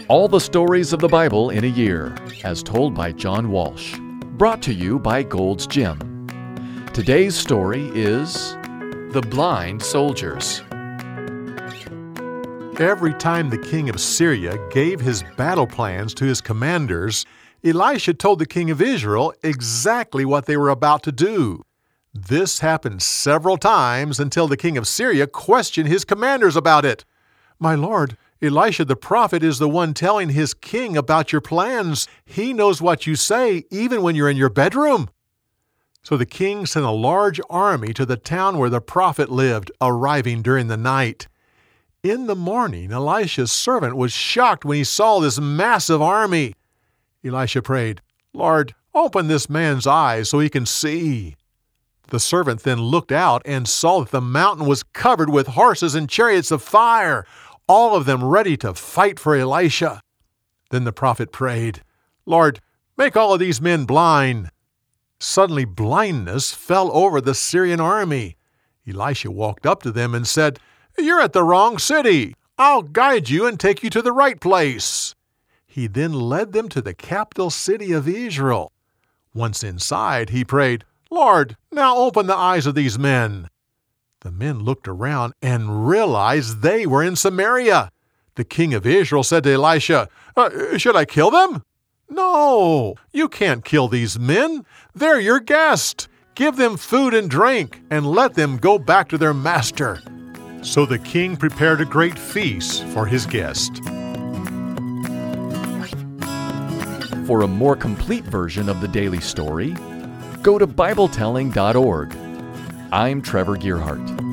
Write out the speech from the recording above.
All the stories of the Bible in a year, as told by John Walsh. Brought to you by Gold's Gym. Today's story is The Blind Soldiers. Every time the king of Syria gave his battle plans to his commanders, Elisha told the king of Israel exactly what they were about to do. This happened several times until the king of Syria questioned his commanders about it. "My lord, Elisha the prophet is the one telling his king about your plans. He knows what you say even when you're in your bedroom." So the king sent a large army to the town where the prophet lived, arriving during the night. In the morning, Elisha's servant was shocked when he saw this massive army. Elisha prayed, "Lord, open this man's eyes so he can see." The servant then looked out and saw that the mountain was covered with horses and chariots of fire, all of them ready to fight for Elisha. Then the prophet prayed, "Lord, make all of these men blind." Suddenly blindness fell over the Syrian army. Elisha walked up to them and said, "You're at the wrong city. I'll guide you and take you to the right place." He then led them to the capital city of Israel. Once inside, he prayed, "Lord, now open the eyes of these men." The men looked around and realized they were in Samaria. The king of Israel said to Elisha, "Should I kill them?" "No, you can't kill these men. They're your guests. Give them food and drink and let them go back to their master." So the king prepared a great feast for his guest. For a more complete version of the daily story, go to BibleTelling.org. I'm Trevor Gearhart.